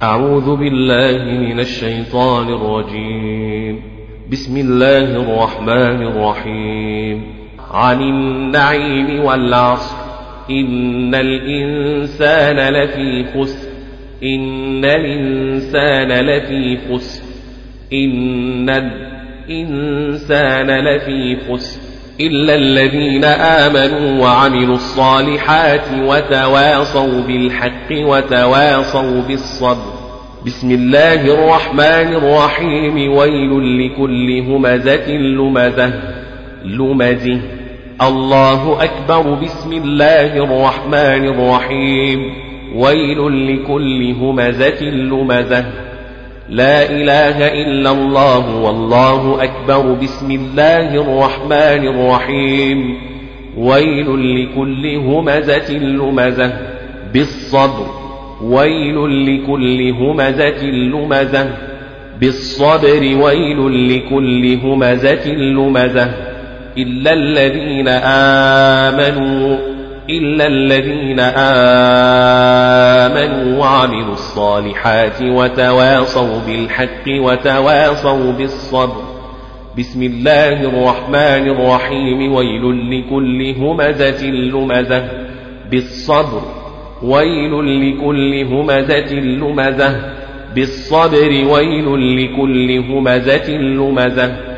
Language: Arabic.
أعوذ بالله من الشيطان الرجيم. بسم الله الرحمن الرحيم. عن النعيم والعصر إن الإنسان لفي خسر إن الإنسان لفي خسر إن الإنسان لفي خسر إلا الذين آمنوا وعملوا الصالحات وتواصوا بالحق وتواصوا بالصبر. بسم الله الرحمن الرحيم. ويل لكل همزة لمزة. الله أكبر. بسم الله الرحمن الرحيم. ويل لكل همزة لمزة. لا إله إلا الله والله أكبر. بسم الله الرحمن الرحيم. ويل لكل همزة لمزة بالصبر. ويل لكل همزة لمزة بالصبر. ويل لكل همزة لمزة إلا الذين آمنوا وعملوا الصالحات وتواصوا بالحق وتواصوا بالصبر. بسم الله الرحمن الرحيم. ويل لكل همزة لمزة بالصبر. ويل لكل همزة لمزة بالصبر. ويل لكل همزة لمزة